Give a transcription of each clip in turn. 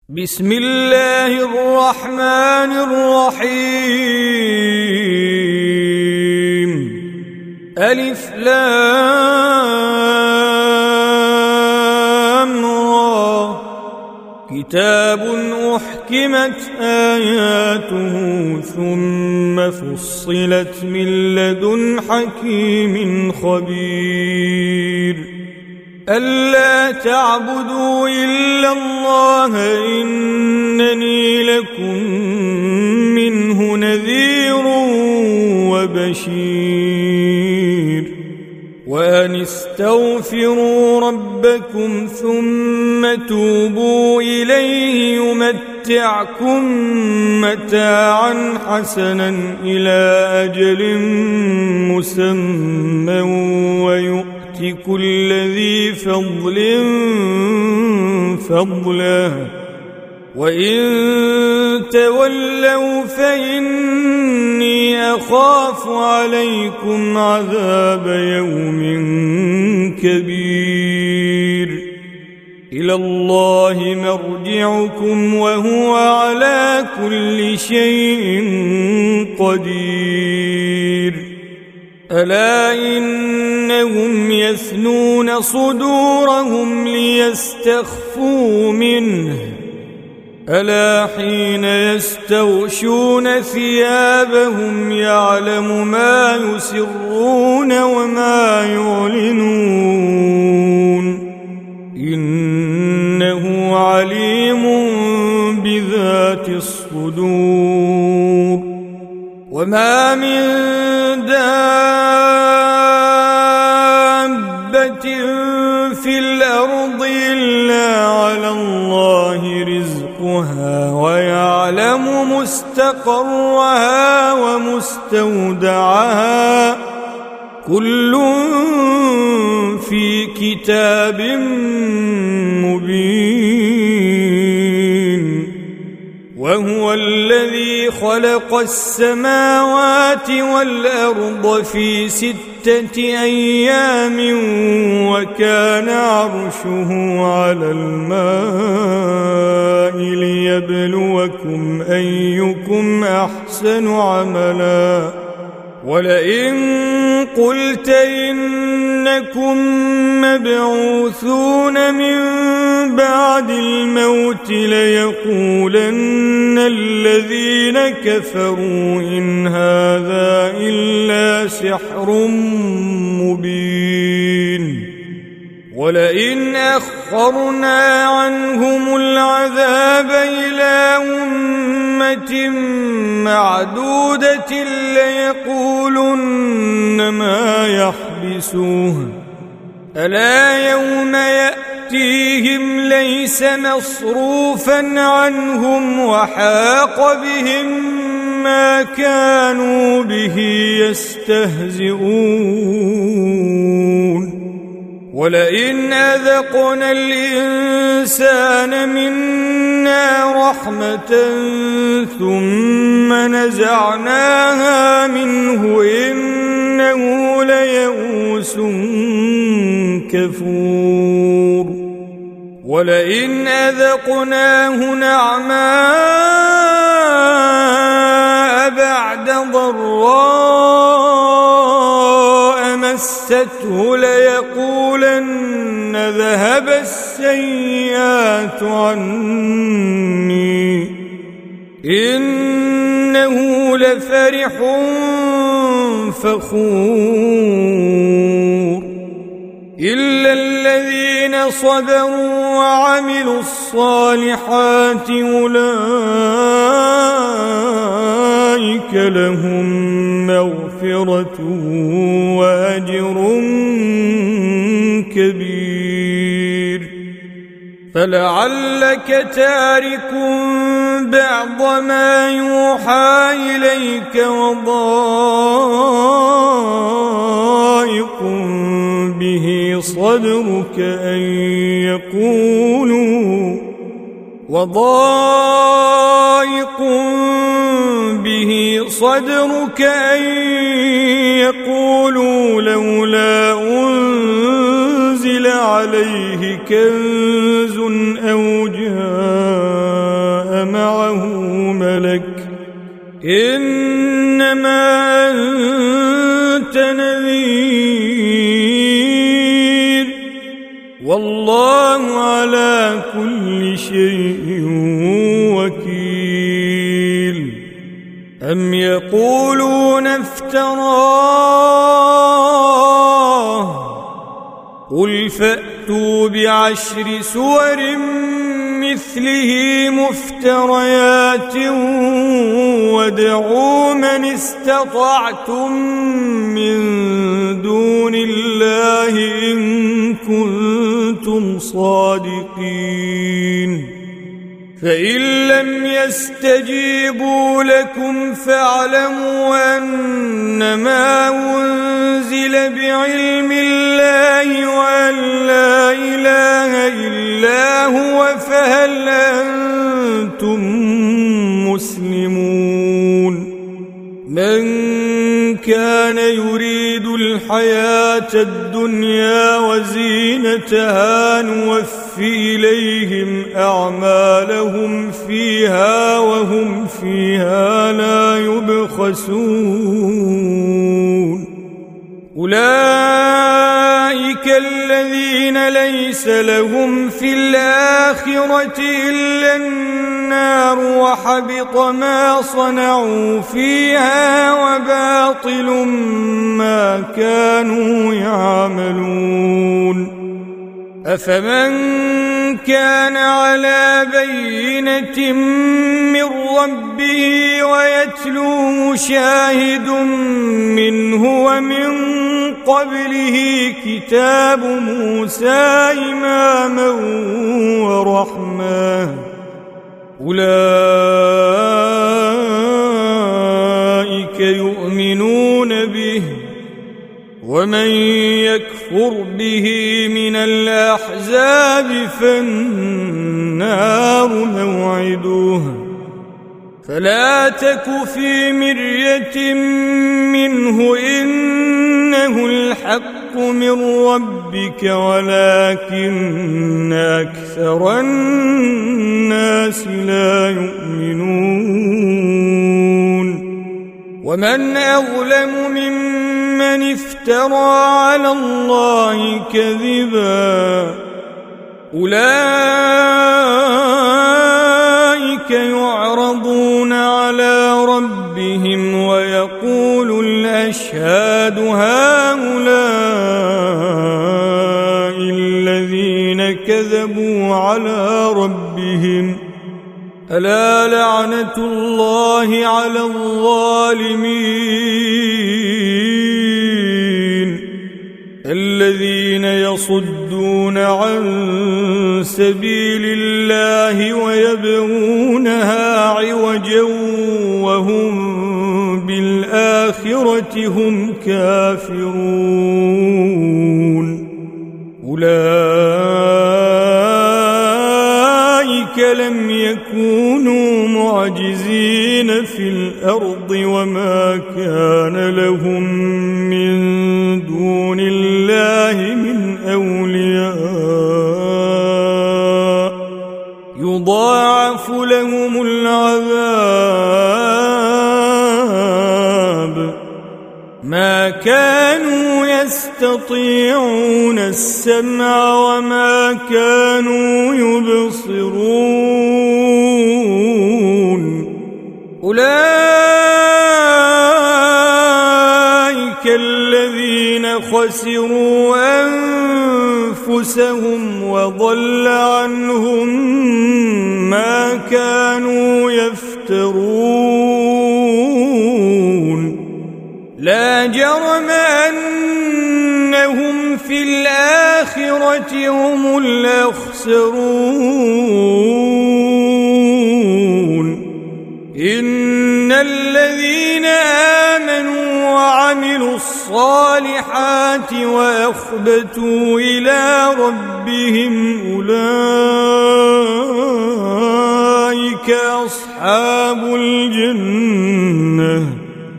بسم الله الرحمن الرحيم. ألف لام را. كتاب أحكمت آياته ثم فصلت من لدن حكيم خبير. ألا تعبدوا إلا الله إنني لكم منه نذير وبشير. وأن استغفروا ربكم ثم توبوا إليه يمتعكم متاعا حسنا إلى أجل مسمى ويؤتي كل ذي فضل فضله وإن تولوا فإني أخاف عليكم عذاب يوم كبير. إلى الله مرجعكم وهو على كل شيء قدير. ألا إنهم يثنون صدورهم ليستخفوا منه ألا حين يستغشون ثيابهم يعلم ما يسرون وما يعلنون إنه عليم بذات الصدور. وما من دابة في الأرض إلا على الله رزقها ويعلم مستقرها ومستودعها كل في كتاب مبين. وهو الذي خلق السماوات والأرض في 6 أيام وكان عرشه على الماء ليبلوكم أيكم أحسن عملا. ولئن قلت إنكم مبعوثون من بعد الموت ليقولن الذين كفروا إن هذا إلا سحر مبين. ولئن أخرنا عنهم العذاب إلى أمة معدودة ليقولن ما يحبسوه ألا يوم يأتيهم ليس مصروفا عنهم وحاق بهم ما كانوا به يستهزئون. ولئن أذقنا الإنسان منا رحمة ثم نزعناها منه إنه ليئوس كفور. ولئن أذقناه نعماء بعد ضراء مسته ليقولن ذهب السيئات عني إنه لفرح فخور. إلا الذين صبروا وعملوا الصالحات أولئك لهم مغفرة وأجر كبير. فلعلك تارك بعض ما يوحى إليك وضائق به صدرك أن يقولوا لولا أنزل عليه كنز أو جاء إنما أنت نذير والله على كل شيء وكيل أم يقولون افتراه قل فأتوا بعشر سور مثله مفتريات وادعوا من استطعتم من دون الله إن كنتم صادقين فإن لم يستجيبوا لكم فاعلموا أنما أنزل بعلم الله وأن لا إله إلا هو فهل أنتم مسلمون من كان يريد الحياة الدنيا وزينتها نوفي إليهم أعمالهم فيها وهم فيها لا يبخسون أولئك الذين ليس لهم في الآخرة إلا النار وحبط ما صنعوا فيها وباطل ما كانوا يعملون أفمن كان على بينة من ربه ويتلوه شاهد منه ومن قبله كتاب موسى إماما ورحمة أولئك يؤمنون به ومن يكفر به من الأحزاب فالنار موعده فلا تك في مرية منه إنه الحق من ربك ولكن أكثر الناس لا يؤمنون ومن أظلم ممن افترى على الله كذبا أولئك يعرضون على ربهم ويقول الأشهاد هؤلاء الذين كذبوا على ربهم ألا لعنة الله على الظالمين الذين يصدون عن سبيل الله ويبغونها عوجا وهم بالآخرة هم كافرون أولئك لم يكونوا معجزين في الأرض وما كان لهم من دون الله من أولياء يضاعف لهم العذاب ما كانوا يستطيعون السمع وما كانوا يبصرون أولئك الذين خسروا أنفسهم وضل عنهم ما كانوا يفترون لا جرم أنهم في الآخرة هم الأخسرون إن الذين آمنوا وعملوا الصالحات وأخبتوا إلى ربهم أولئك أصحاب الجنة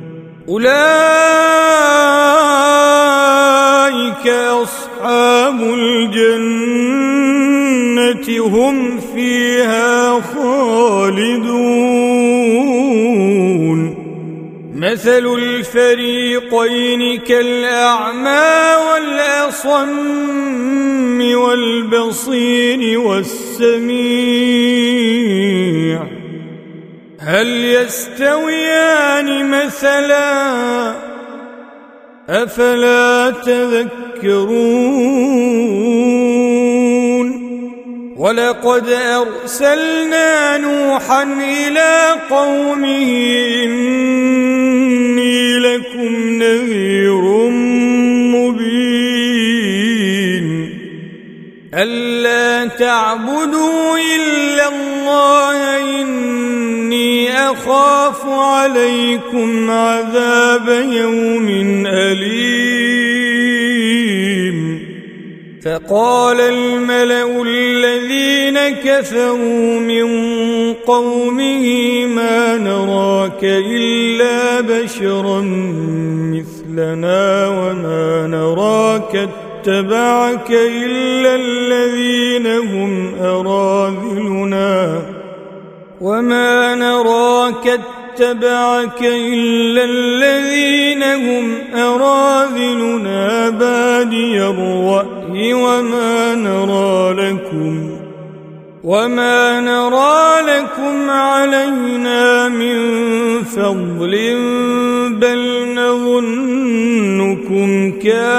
أولئك أصحاب الجنة هم فيها خالدون مثل الفريقين كالأعمى والأصم والبصير والسميع هل يستويان مثلا أفلا تذكرون ولقد أرسلنا نوحا إلى قومه إني لكم نذير مبين ألا تعبدوا إلا الله إني أخاف عليكم عذاب يوم أليم فقال الملأ الذين كفروا من قومه ما نراك إلا بشرا مثلنا وما نراك اتبعك إلا الذين هم أراذلنا وما نراك اتبعك إلا الذين هم أراذلنا بادي الرأي وما نرى لكم علينا من فضل بل نظنكم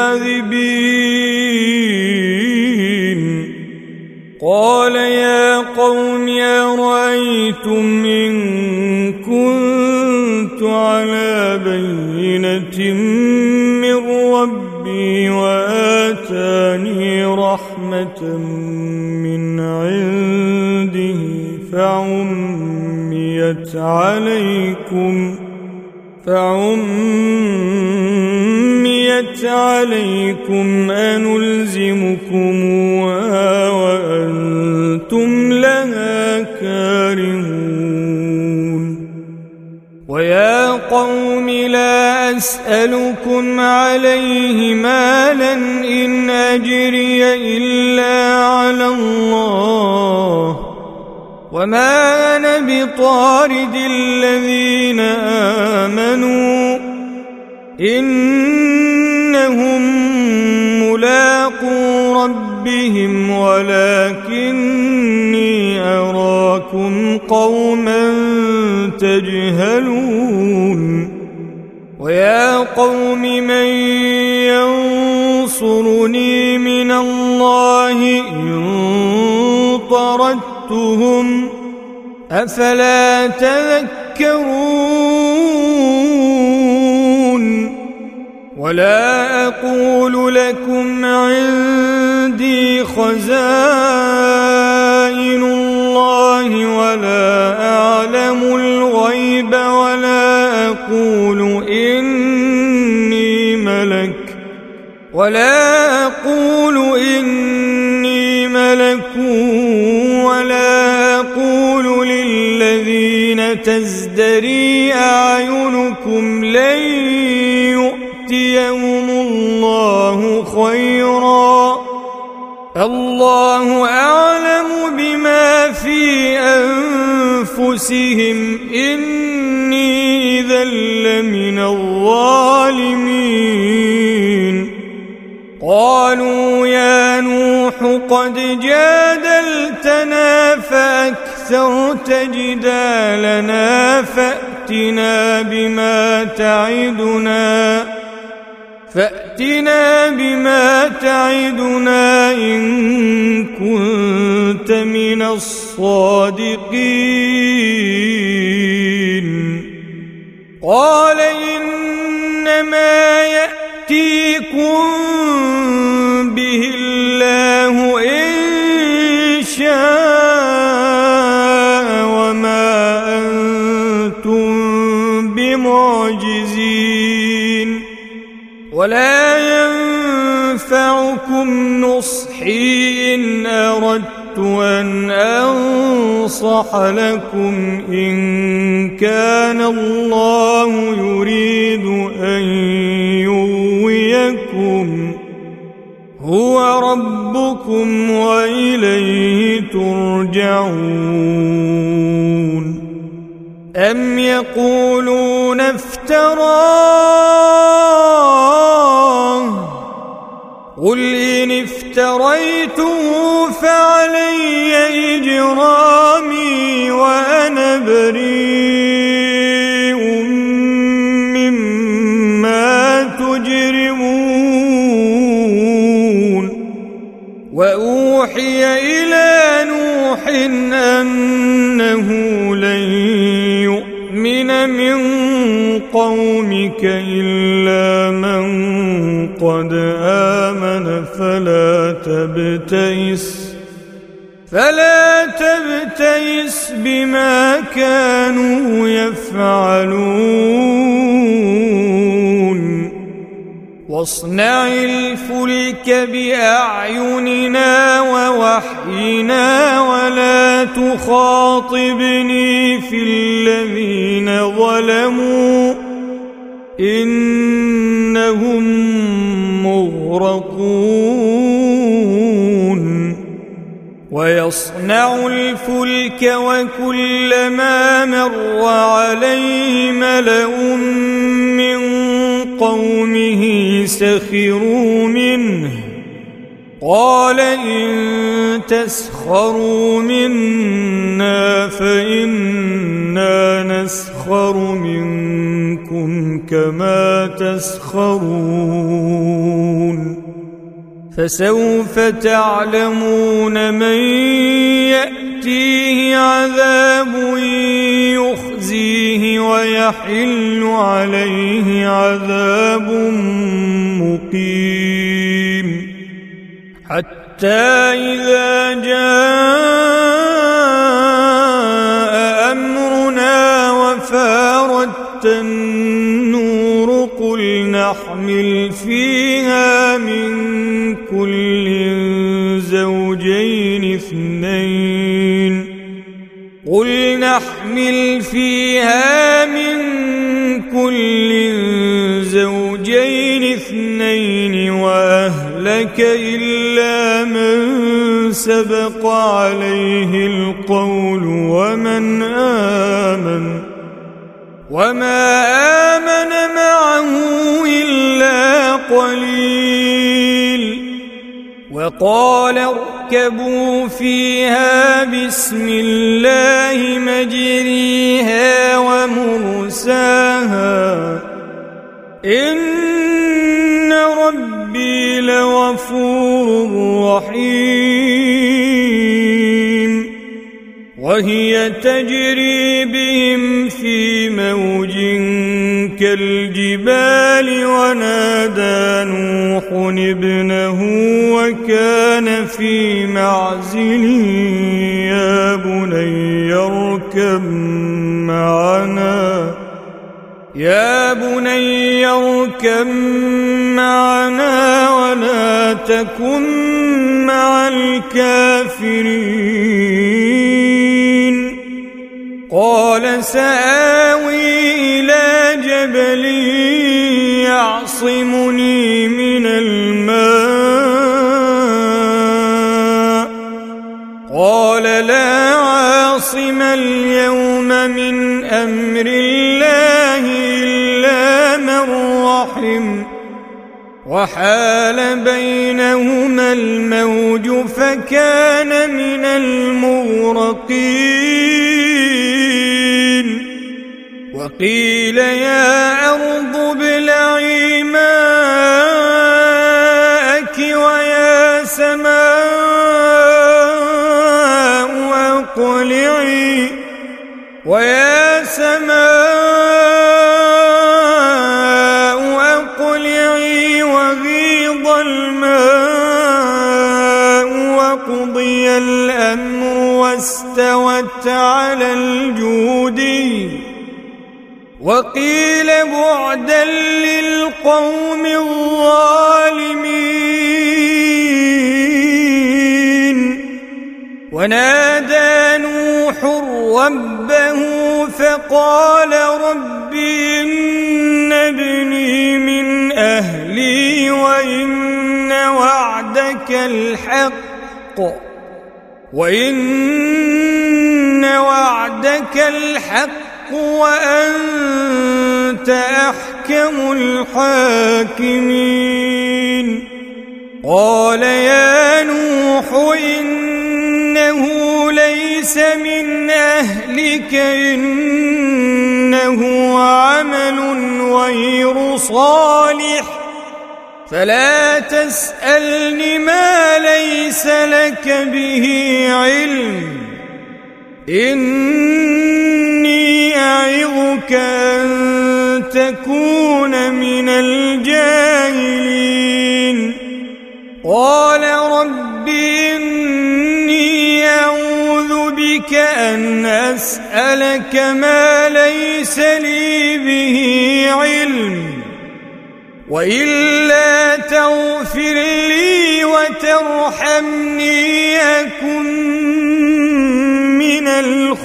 كاذبين قال يا قوم أرأيتم إن كنت على بينة من ربي وآتاني رحمة من عنده فعميت عليكم أنلزمكموها وأنتم لها كارهون ويا قوم لا أسألكم عليه مالا إن أجري إلا على الله وما أنا بطارد الذين آمنوا إنهم ملاقو ربهم ولكني أراكم قوما تجهلون ويا قوم من ينصرني من الله إن طردتهم أفلا تذكرون ولا أقول لكم عندي خزائن الله ولا أعلم الغيب ولا أقول إني ملك ولا أقول للذين تزدري أعينكم لن يؤتيهم الله خيرا الله أعلم بما في أنفسهم إني إذا لمن الظالمين قالوا يا نوح قد جادلتنا فأكثرت جدالنا فأتنا بما تعدنا إن كنت من الصادقين قال إنما يأتيكم به الله إن شاء وما أنتم بمعجزين ولا ينفعكم نصحي إن أردت أن أنصح لكم إن كان الله يريد أن يغويكم هو ربكم وإليه ترجعون أم يقولون افترى افتراه قل إن افتريته فعلي إجرامي وأنا بريء مما تجرمون وأوحي إلى نوح أنه لن يؤمن من قومك إلا من قد آمن فلا تبتئس بما كانوا يفعلون واصنع الفلك بأعيننا ووحينا ولا تخاطبني في الذين ظلموا إنهم مغرقون ويصنع الفلك وكلما مر عليه ملأ من قومه سخروا منه قال إن تسخروا منا فإنا نسخر منكم كما تسخرون فسوف تعلمون من يأتيه عذاب يخزيه ويحل عليه عذاب مقيم حتى إذا جاء أمرنا وفارت النور قل نحمل فيها من كل زوجين اثنين وأهلك إلا من سبق عليه القول وما آمن معه إلا قليل وقال اركبوا فيها بسم الله مجريها ومرساها إن ربي لغفور رحيم وهي تجري بهم في موج كالجبال ونادى نوح ابنه وكان في معزل يا بني اركب معنا ولا تكن مع الكافرين قال سآوي إلى جبل يعصمني من الماء قال لا عاصم اليوم من أمر الله إلا من رحم وحال بينهما الموج فكان من المغرقين وقيل يا أرض ابلعي ماءك ويا سماء أقلعي وغيض الماء وقضي الأمر واستوت على الجودي وقيل بعدا للقوم الظالمين ونادى نوح ربه فقال رب إن ابني من أهلي وإن وعدك الحق وأنت وأنت أحكم الحاكمين. قال يا نوح إنه ليس من أهلك إنه عمل غير صالح فلا تسألني ما ليس لك به علم إني أعظك أن تكون من الجاهلين. قال رب إني أعوذ بك أن أسألك ما ليس لي به علم وإلا تغفر لي وترحمني أكن من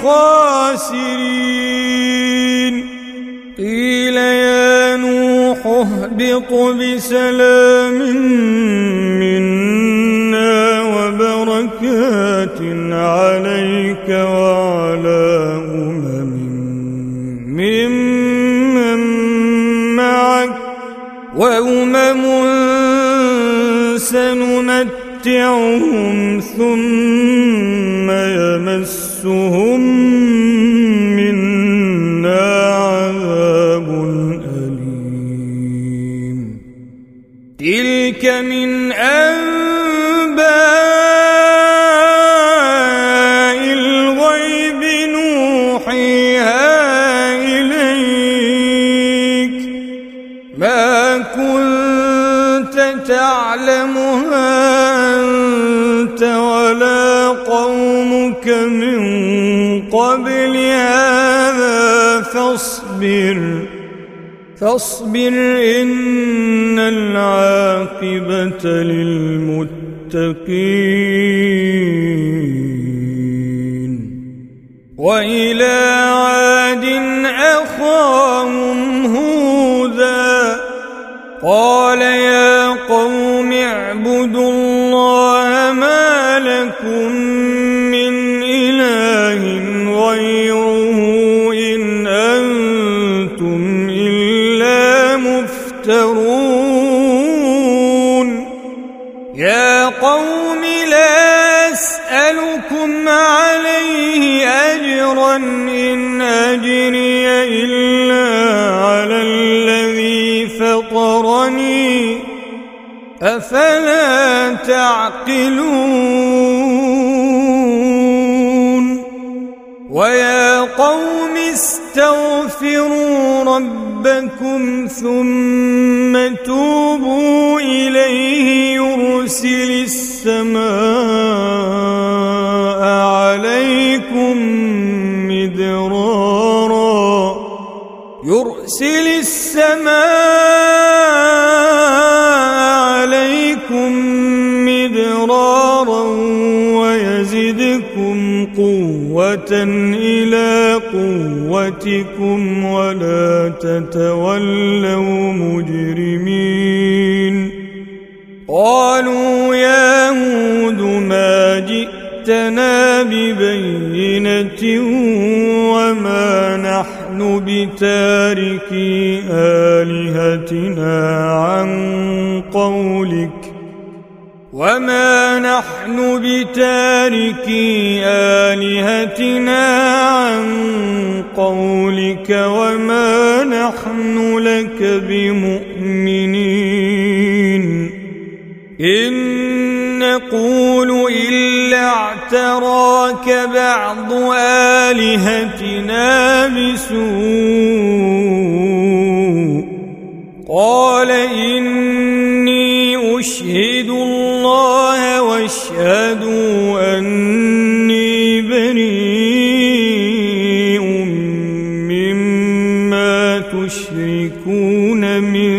الخاسرين. قيل يا نوح اهبط بسلام منا وبركات عليك وعلى ممن معك وأمم سنمتعهم ثم يمسهم منا عذاب أليم. تلك من أنباء الغيب نوحيها إليك ما كنت تعلمها أنت ولا قومك من قبل هذا فاصبر إن العاقبة للمتقين. وإلى عاد أخاهم هودا قال يا قوم اعبدوا الله ما لكم من إله غيره إن أنتم إلا مفترون. يا قوم لا أسألكم عليه أجرا إن أجري إلا على الذي فطرني أفلا تعقلون. ويا قوم استغفروا ربكم ثم توبوا إليه يرسل السماء عليكم مدرارا ويزدكم قوة إلى قوتكم ولا تتولوا مجرمين. قالوا يا هود ما جئتنا ببينة وما نحن بتاركي آلهتنا عن قولك وما نحن لك بمؤمنين. إن نقول إلا اعتراك بعض آلهتنا بسوء. قال إني أشهد الله واشهدوا أني بريء مما تشركون من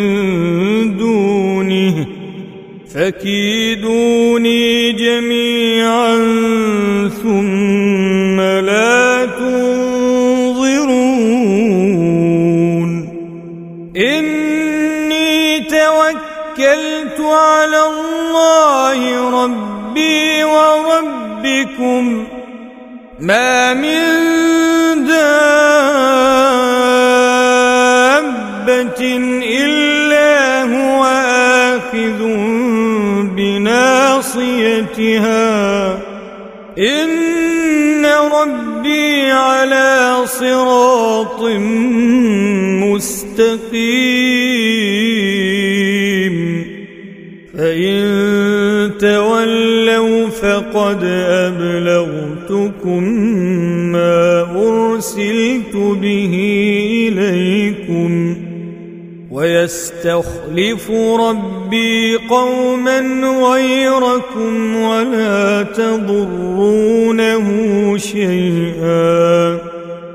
دونه فكيدوني جميعا ثم لا تنظرون. إني توكلت على الله ربي وربكم ما من دابة إلا هو آخذ بناصيتها إن ربي على صراط مستقيم فإن تولوا فقد أبلغتكم ما أرسلت به إليكم ويستخلف ربي قوما غيركم ولا تضرونه شيئا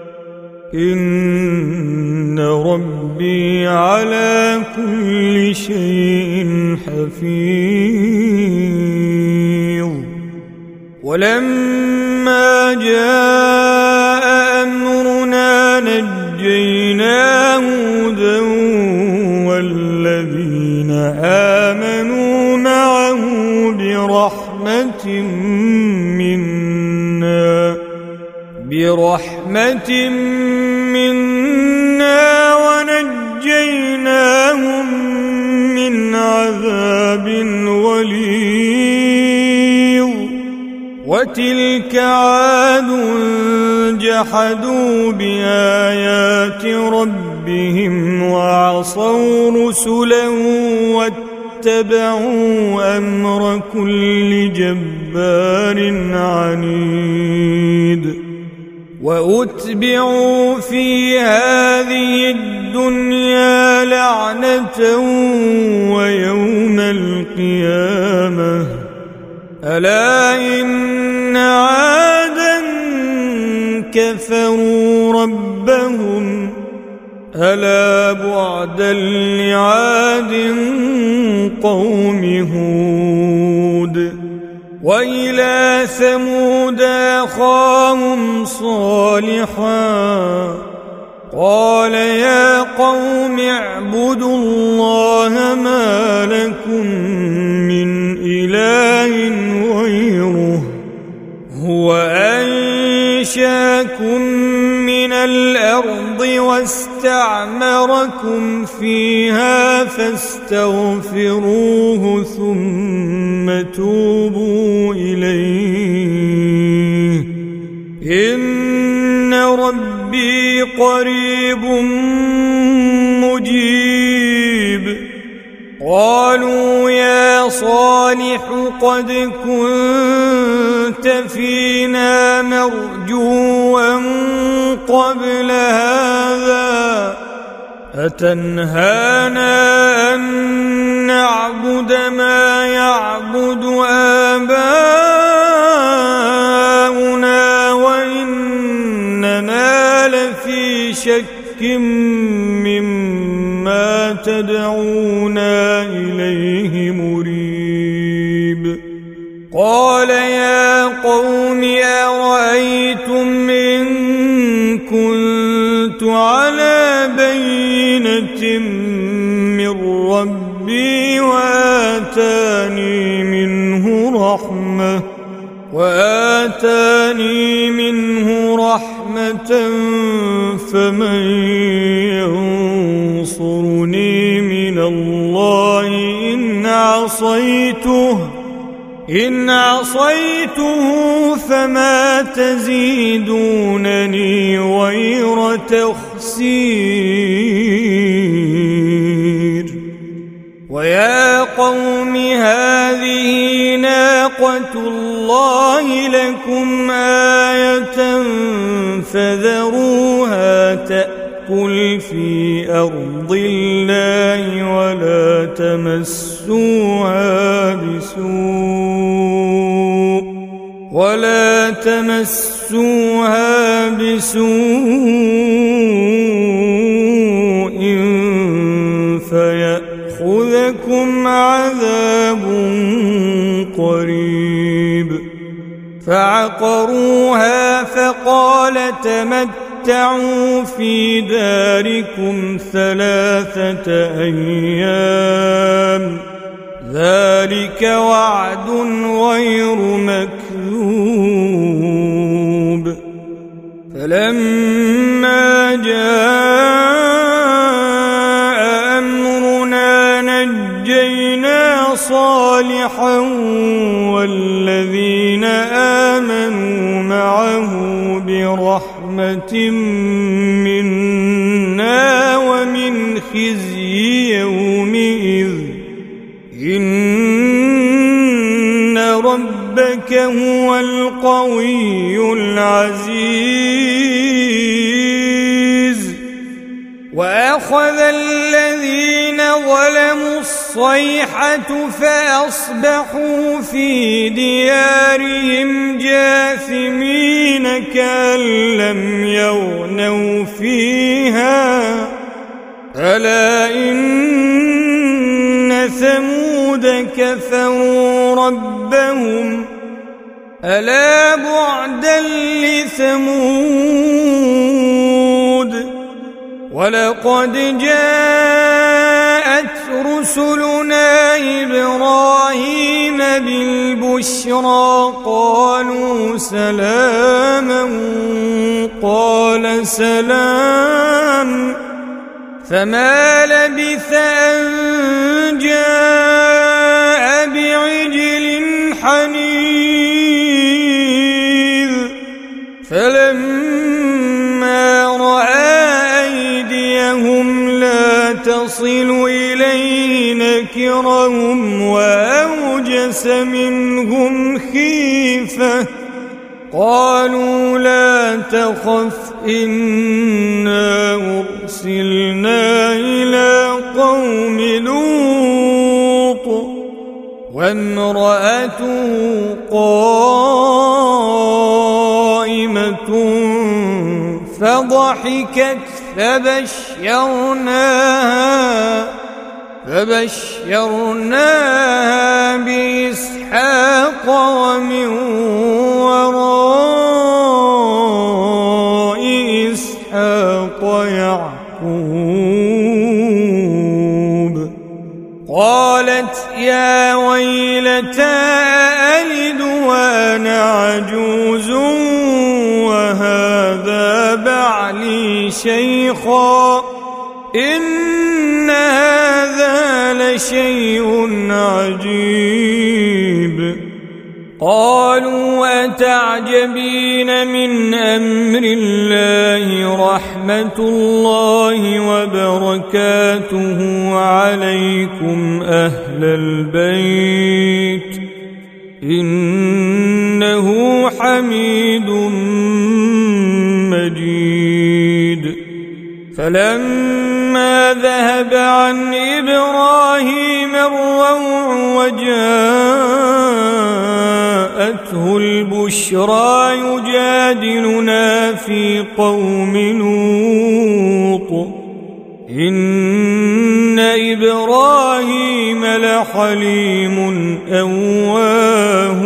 إن ربي على كل شيء حفيظ ولما جاء أمرنا نجينا هودا والذين آمنوا معه برحمة منا ونجيناهم من عذاب غليظ وتلك عاد جحدوا بآيات ربهم وعصوا رسله واتبعوا أمر كل جبار عنيد وأتبعوا في هذه الدنيا لعنة ويوم القيامة ألا إن عادا كفروا ربهم ألا بعدا لعاد قوم هود وإلى ثمود أخاهم صالحا قال يا قوم اعبدوا الله ما لكم من إله غيره هو أنشاكم من الأرض واستعمركم فيها فاستغفروه ثم توبوا إليه إن ربي قريب مجيب قالوا يا صالح قد كنت فينا مرجوا قبل هذا أتنهانا أن نعبد ما يعبد آباؤنا وإننا لفي شك مما تدعونا إليه مريب قال يا قوم أرأيتم إن كنت على بينة من ربي وآتاني منه رحمة فمن ينصرني من الله إن عصيته فما تزيدونني غير تخسير ويا قوم هذه ناقة الله لكم آية فذروها تأكل في أرض الله ولا تمسوها بسوء فيأخذكم عذاب قريب فعقروها فقال تمتعوا في داركم 3 أيام ذلك وعد غير مكذوب فلما جاء برحمة منا ومن خزي يومئذ إن ربك هو القوي العزيز وأخذ الذين ظلموا الصيحة فأصبحوا في ديارهم جاثمين كأن لم يغنوا فيها ألا إن ثمود كفروا ربهم ألا بعدا لثمود ولقد جاءت رسلنا إبراهيم بالبشرى قالوا سلاما قال سلام فما لبث أن جاء بعجل حنيذ فلما رأى أيديهم لا تصل إليه نكرهم وأوجس منهم خيفة قالوا لا تخف إنا أرسلنا إلى قوم لوط وامرأته قائمة فضحكت فبشرناها بإسحاق ومن وراء إسحاق يعقوب قالت يا ويلتى ألد وأنا عجوز وهذا بعلي شيخا إن هذا لشيء عجيب قالوا أتعجبين من أمر الله رحمة الله وبركاته عليكم أهل البيت إنه حميد مجيد فلما ذهب عن إبراهيم الروع وجاءته البشرى يجادلنا في قوم لوط إن إبراهيم لحليم أواه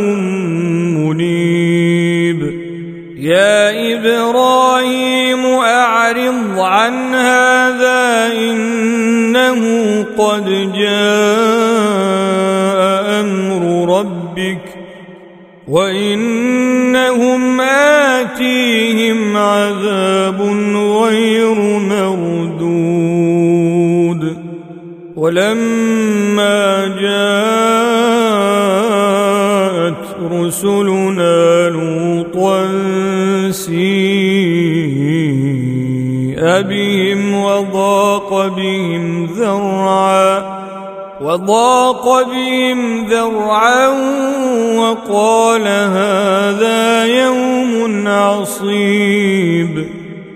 منيب يا إبراهيم أعرض عن هذا إنه قد جاء أمر ربك وإنهم آتيهم عذاب غير مردود ولما جاءت رسلنا لوطا سيء بهم وضاق بهم ذرعا وقال هذا يوم عصيب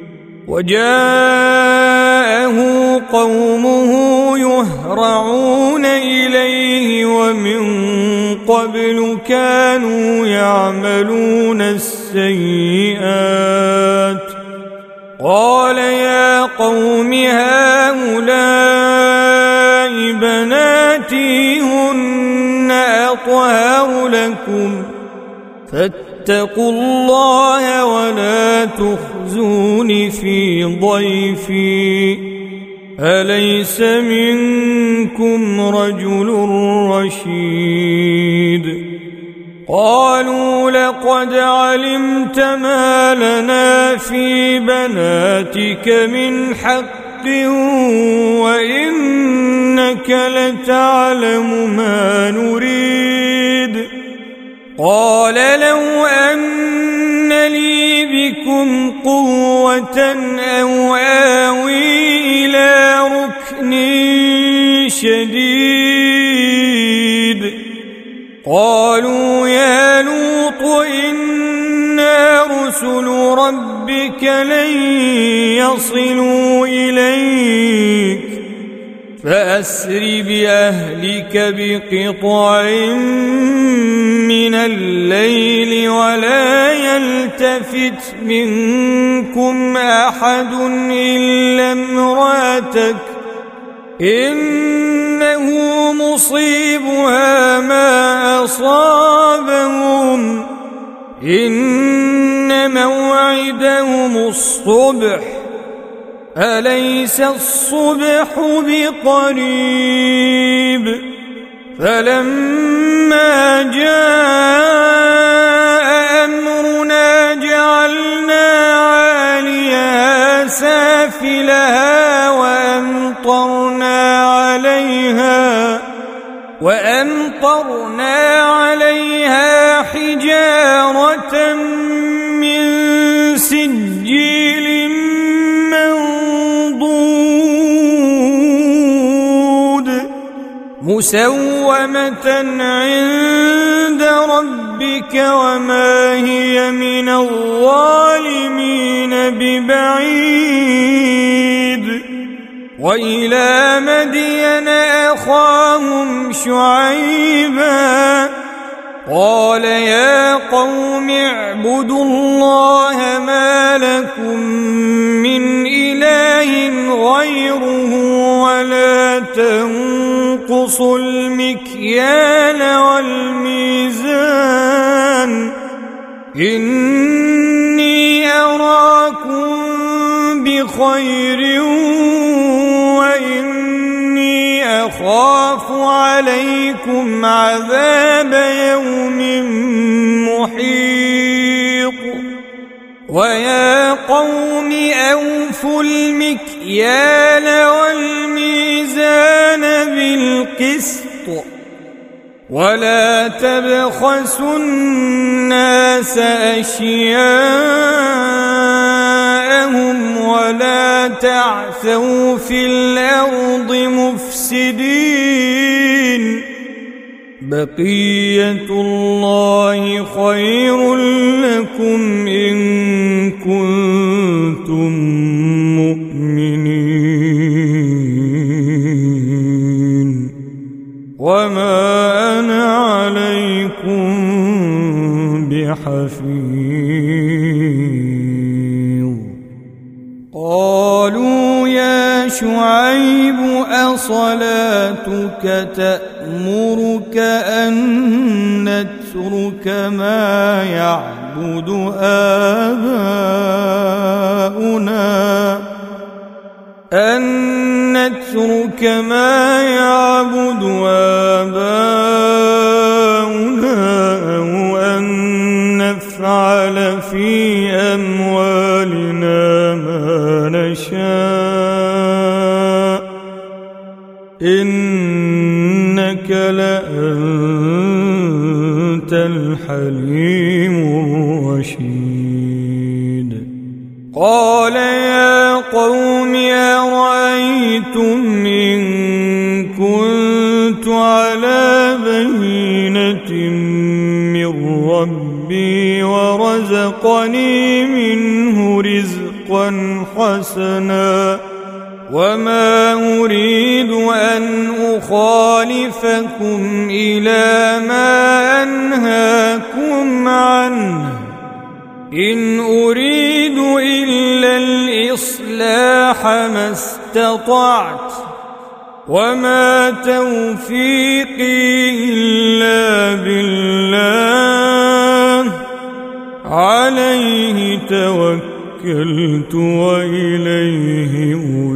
وجاءه قومه يهرعون إليه ومن قبل كانوا يعملون السيئات قال يا قوم هؤلاء بناتي هن أطهر لكم فاتقوا الله ولا تخزون في ضيفي أليس منكم رجل رشيد قالوا لقد علمت ما لنا في بناتك من حق وإنك لتعلم ما نريد قال لو أن لي بكم قوة أو آوي إلى ركن شديد قالوا يا لوط إنا رسل ربك لن يصلوا إليك فأسر بأهلك بقطع من الليل ولا يلتفت منكم أحد إلا امرأتك إنه مصيبها ما أصابهم إن موعدهم الصبح أليس الصبح بقريب فلما جاء أمرنا جعلنا عاليها سافلها وأمطرنا عليها حجارة من سجيل منضود مسومة عند ربك وما هي من الظالمين ببعيد وإلى مدين أخاهم شعيبا قال يا قوم اعبدوا الله ما لكم من إله غيره ولا تنقصوا المكيال والميزان إني أراكم بخير وإني أخاف عليكم عذاب يوم محيط ويا قوم أوفوا المكيال والميزان بالقسط ولا تبخسوا الناس أشياءهم ولا تعثوا في الأرض مفسدين بقية الله خير لكم إن كنتم مؤمنين وما أنا عليكم بحفيظ قالوا يا شعيب أصلاتك تأمرك أن نترك ما يعبد آباؤنا أو أن نفعل في أموالنا ما نشاء إنك لأنت الحليم الرشيد قال يا قوم أرأيتم إن كنت على بينة من ربي ورزقني منه رزقا حسنا وما أريد أن أخالفكم إلى ما أنهاكم عنه إن أريد إلا الإصلاح ما استطعت وما توفيقي إلا بالله عليه توكلت وإليه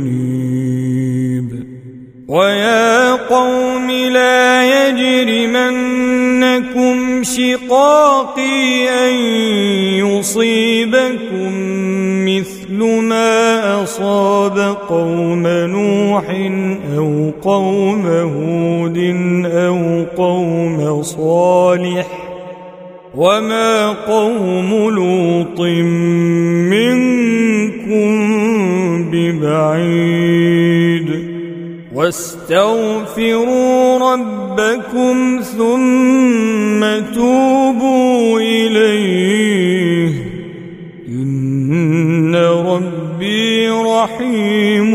أنيب ويا قوم لا يجرمنكم شقاقي أن يصيبكم مثل ما أصاب قوم نوح أو قوم هود أو قوم صالح وما قوم لوط واستغفروا ربكم ثم توبوا إليه إن ربي رحيم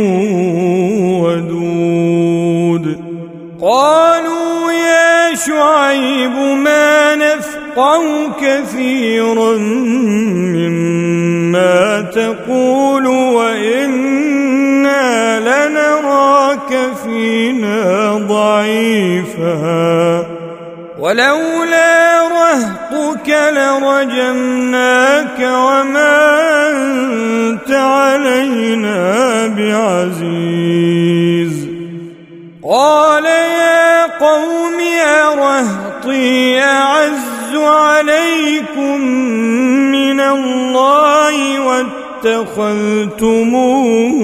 ودود. قالوا يا شعيب ما نفقه كثيرا مما تقول وإنا لنراك فينا ضعيفا ولولا رهطك لرجمناك وما أنت علينا بعزيز. قال يا قوم أرهطي أعز عليكم من الله واتخذتموه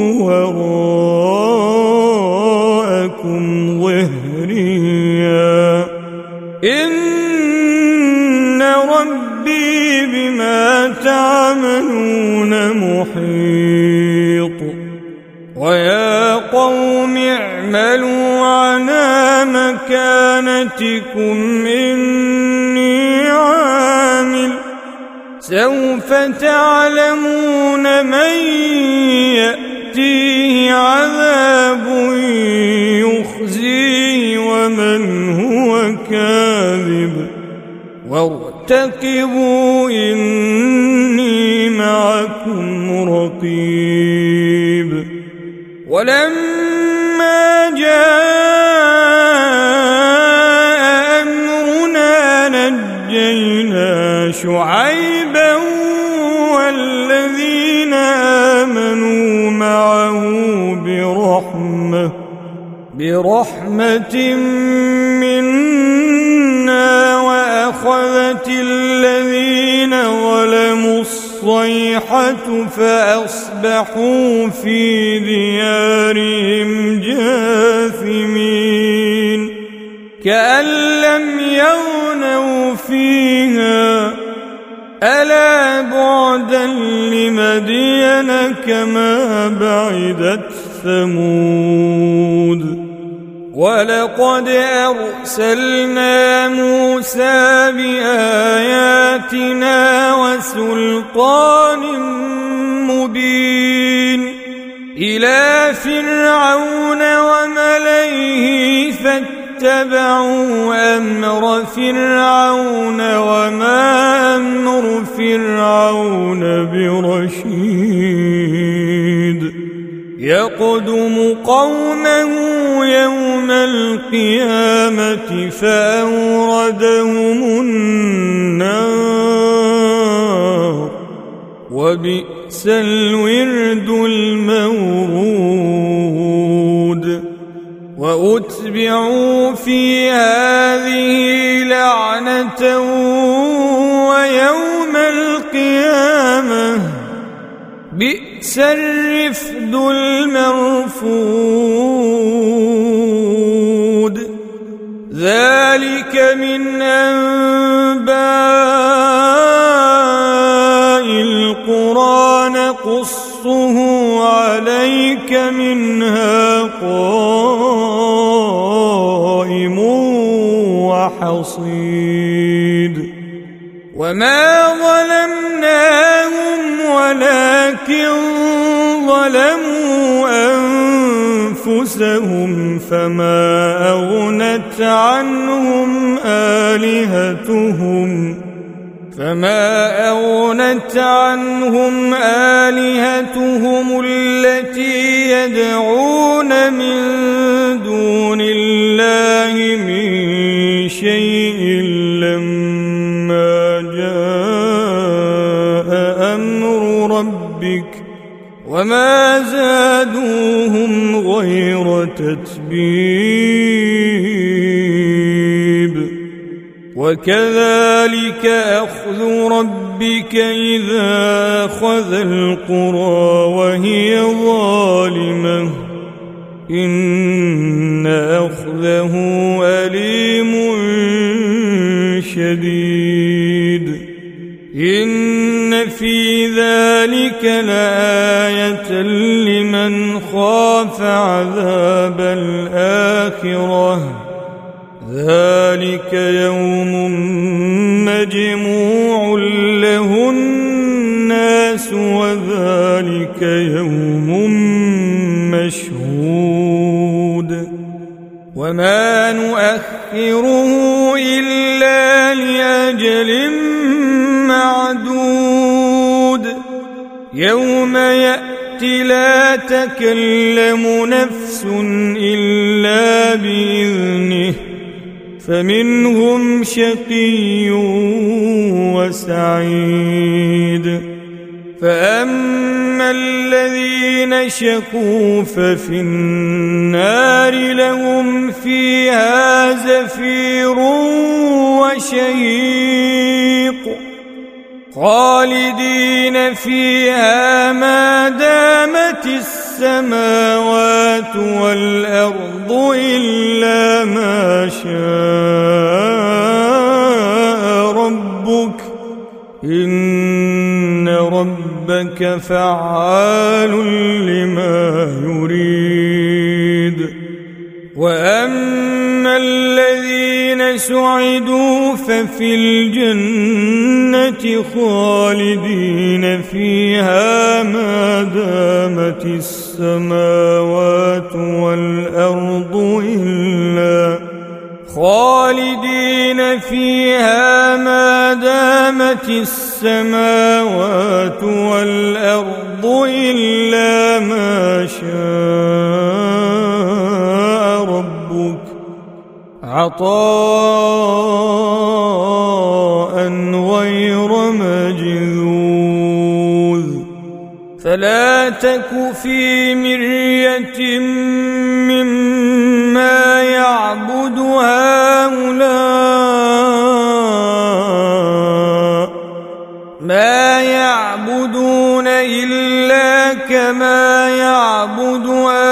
وراءكم ظهريا إن ربي بما تعملون محيط. ويا قوم اعملوا على مكانتكم إني عامل سوف تعلمون من يأتيه عذاب يخزيه ومن هو كاذب وارتقبوا إني معكم رقيب. ولما جاء أمرنا نجينا شعيبا والذين آمنوا معه برحمة منا وأخذت الذين ظلموا الصيحة فأصبحوا في ديارهم جاثمين كأن لم يغنوا فيها ألا بعدا لمدين كما بعدت ثمود. ولقد أرسلنا موسى بآياتنا وسلطان مبين إلى فرعون وملئه فاتبعوا أمر فرعون وما أمر فرعون برشيد. يقدم قومه يوم القيامة فأوردهم النار وبئس الورد المورود. وأتبعوا في هذه لعنة ويوم القيامة بئس الرفد المرفود. ذلك من أنباء القرى نقصه عليك منها قائم وحصيد. وما ظلمناهم ولكن ظلموا أنفسهم فما أغنت عنهم آلهتهم التي يدعون من دون الله من شيء لما جاء أمر ربك وما زادوهم غير تتبيب. وكذلك أخذ ربك إذا أخذ القرى وهي ظالمة إن أخذه أليم شديد. إن إن في ذلك لآية لمن خاف عذاب الآخرة ذلك يوم مجموع له الناس وذلك يوم مشهود وما نؤخره إلا لأجل معدود يوم يأتي لا تكلم نفس إلا بإذنه فمنهم شقي وسعيد فأما الذين شقوا ففي النار لهم فيها زفير وشهيق خالدين فيها ما دامت السماوات والأرض إلا ما شاء ربك إن ربك فعال لما يريد وأما الذين سعدوا ففي الجنة خالدين فيها ما دامت السماوات والأرض خالدين فيها ما دامت السماوات والأرض إلا ما شاء ربك عطاء غير مجذوذ فلا تك في مرية مما يعبد هؤلاء ما يعبدون إلا كما يعبد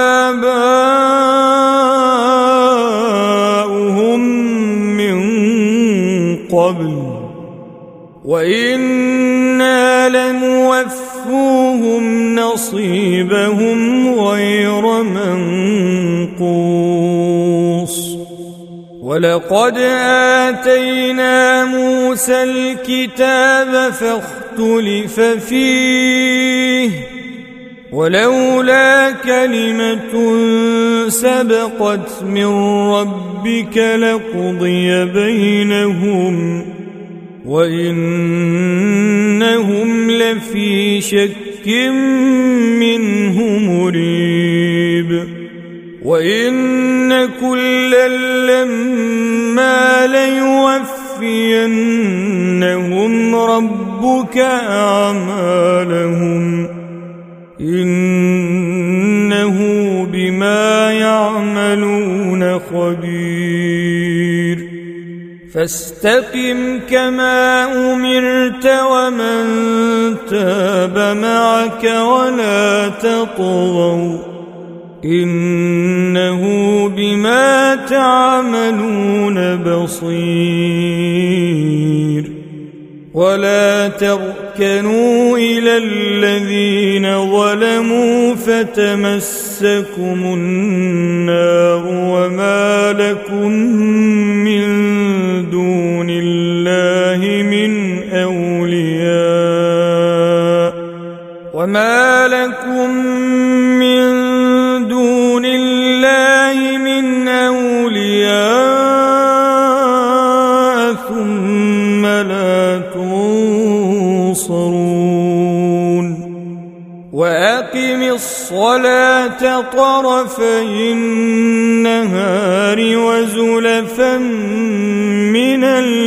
آباؤهم من قبل وإنا لنوفوهم نصيبهم غير منقوص ولقد آتينا موسى الكتاب فاختلف فيه ولولا كلمة سبقت من ربك لقضي بينهم وإنهم لفي شك منه مريب وإن كلا لما ليوفينهم ربك أعمالهم إنه بما يعملون خبير فاستقم كما أمرت ومن تاب معك ولا تطغوا إنه بما تعملون بصير ولا تركنوا إلى الذين ظلموا فتمسكم النار وما لكم من دون الله من أولياء وما لكم من دون الله من أولياء ثم لا تنصرون وأقم الصلاة طرفي النهار وزلفا من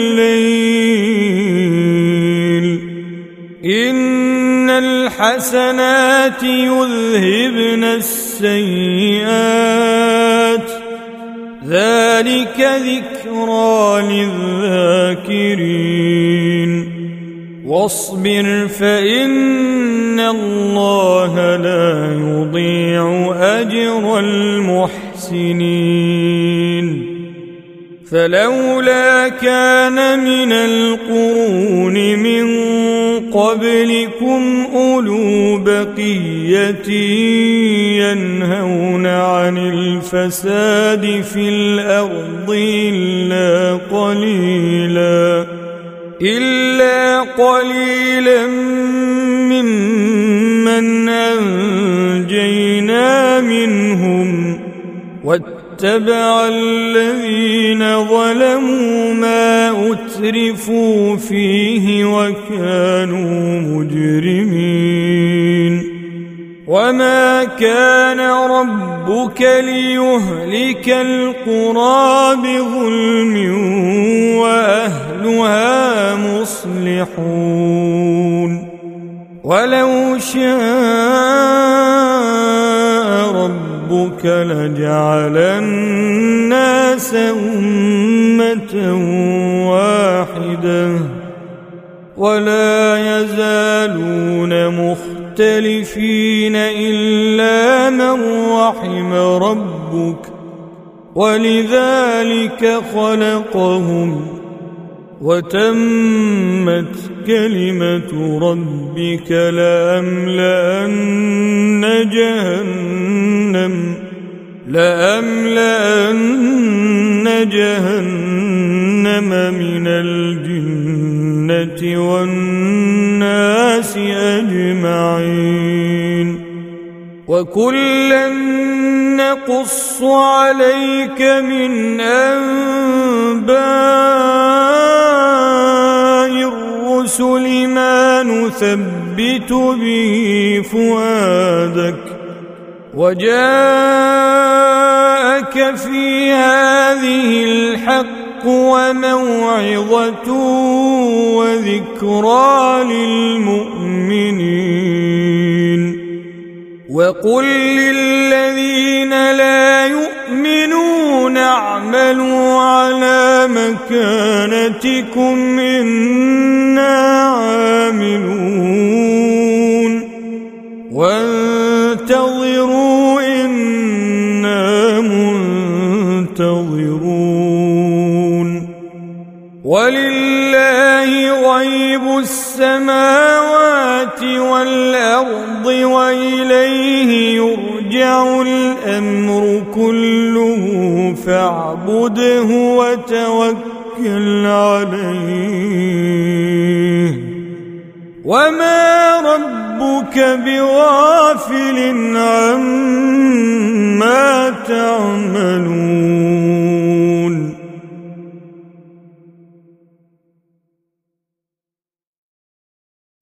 الليل إن الحسنات يذهبن السيئات ذلك ذكرى للذاكرين واصبر فإن الله لا يضيع أجر المحسنين فلولا كان من القرون من قبلكم أولو بقية ينهون عن الفساد في الأرض إلا قليلا ممن أنجينا منهم واتبع الذين ظلموا ما أترفوا فيه وكانوا مجرمين وما كان ربك ليهلك القرى بظلم وأهلها مصلحون ولو شاء ربك لجعل الناس أمة واحدة ولا يزالون مختلفين إلا من رحم ربك ولذلك خلقهم وتمت كلمة ربك لأملأن جهنم من الجنة والناس أجمعين وكلا نقص عليك من أنباء الرسل ما نثبت به فؤادك وجاءك في هذه الحق وموعظة وذكرى للمؤمنين وقل للذين لا يؤمنون اعملوا على مكانتكم إنا عاملون وانتظروا إنا منتظرون ولله غيب السماوات والأرض وإليه يرجع الأمر كله فاعبده وتوكل عليه وما ربك بغافل